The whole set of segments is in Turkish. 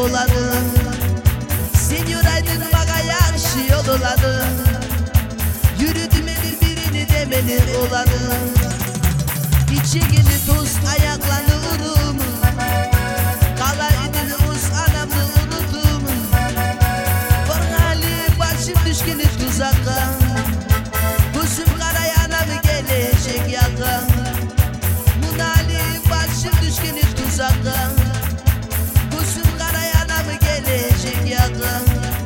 olanı. Sen yüreğin bana yaxşı yoluladı. Yürüdüm birini demeli olanı. İçigini tuz ayaklanırım. Kala idin uz anamı unutum. Kornali başım düşkeni tuzakka. Gözüm karayana gelecek yaka. Munali başım düşkeni tuzakka. Gözüm karayana gelecek yaka.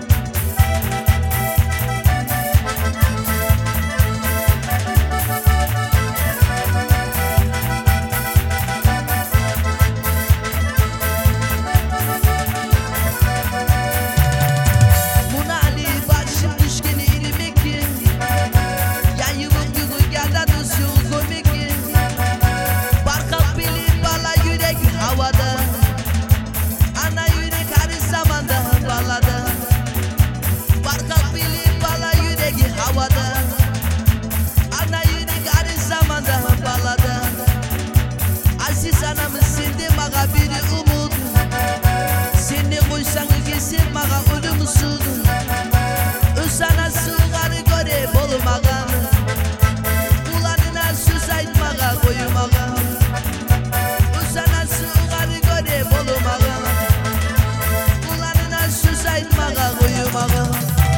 Aziz anamı sildi mağa biri umut. Seni koysan kesin mağa ölümsüz. Öz anası karı göre bolu mağa. Ulanına söz aytmağa koymağa. Öz anası karı göre bolu mağa. Ulanına söz aytmağa koymağa.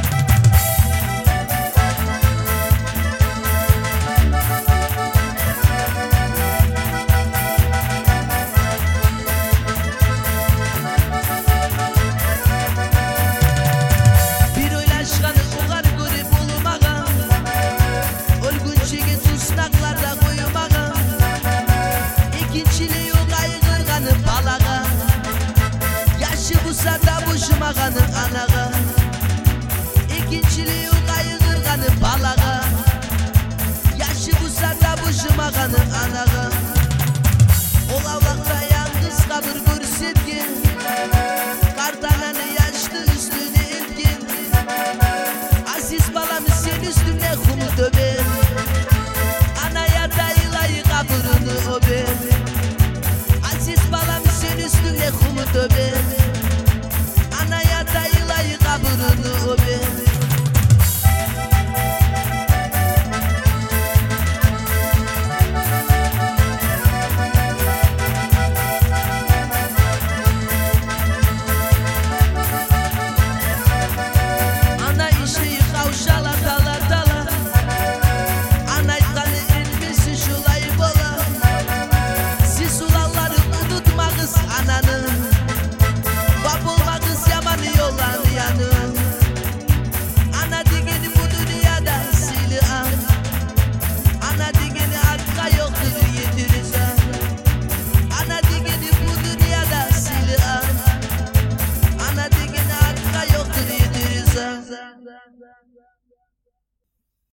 Mağanın anağa, ikinciliği kayıgırganı balağa. Yaşı bu sada bu mağanın anağa. Olavlakta yalnız kabır görsetkin. Kartananı yaşlı üstüne etkin. Aziz balamı sen üstüne kumu döver. Anaya dayılayı kabırını öber. Aziz balamı sen üstüne kumu döver. Anaya dayılayı kabırını öper. Ana işi kavşala dala dala. Ana kanı elbisi şulayı bola. Siz ulalları unutma kız ananı. Babulma kız yamanı yollanı yanı. Ana digeni bu dünyada sili an. Ana digeni hakka yoktur yetirize. Ana digeni bu dünyada sili an. Ana digeni hakka yoktur yetirize.